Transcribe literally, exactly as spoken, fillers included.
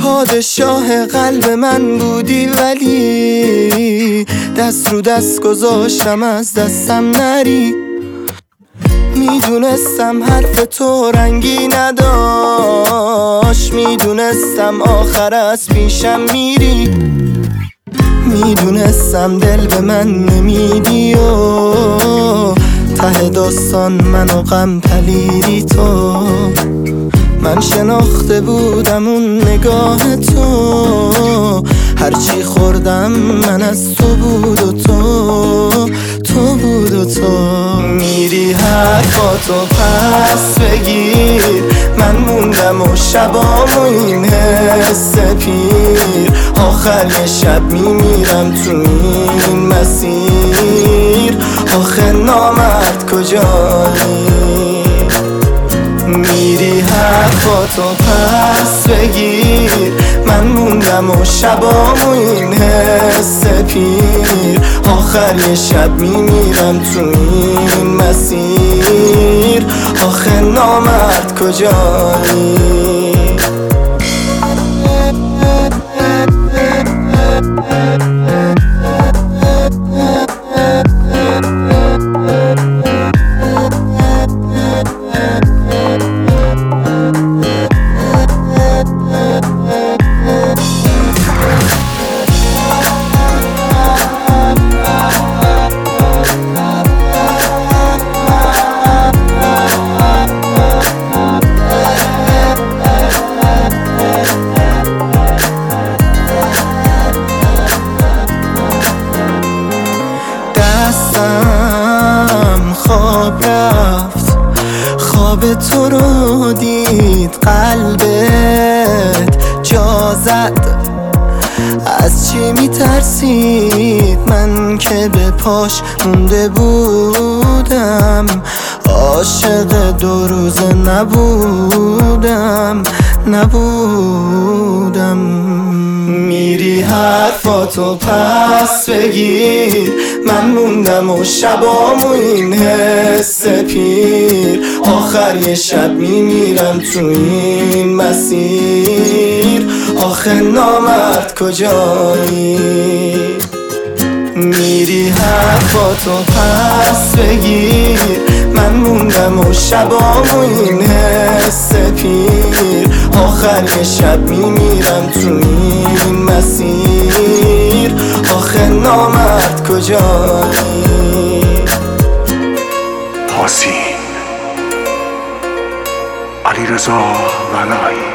پادشاه قلب من بودی ولی دست رو دست گذاشتم از دستم نری. میدونستم حرف تو رنگی نداشت، میدونستم آخر از پیشم میری، میدونستم دل به من نمیدی و ته داستان منو غم پلیدی تو. من شناخته بودم اون نگاه تو، هرچی خوردم من از تو بود و تو تو بود و تو. میری حرفاتو پس بگیر، من موندم و شبام و این حس پیر. آخر یه شب میمیرم تو این مسیر، آخه نامرد کجایی؟ میری حرفاتو پس بگیر، من موندم و شبام و این حس پیر. آخر یه شب میمیرم تو این مسیر، آخه نامرد کجایی؟ خواب رفت، خواب تو رو دید، قلبت جا زد. از چی میترسید من که به پاش مونده بودم؟ عاشق دو روزه نبودم نبودم. میری حرفاتو پس بگیر، من موندم و شبام و این حس پیر. آخر یه شب میمیرم تو این مسیر، آخه نامرد کجایی؟ میری حرفاتو پس بگیر، من موندم و شبام و این حس پیر. آخر یه شب میمیرم تو این مسیر، آخه نامرد کجایی؟ حسین علیرضا ولایی.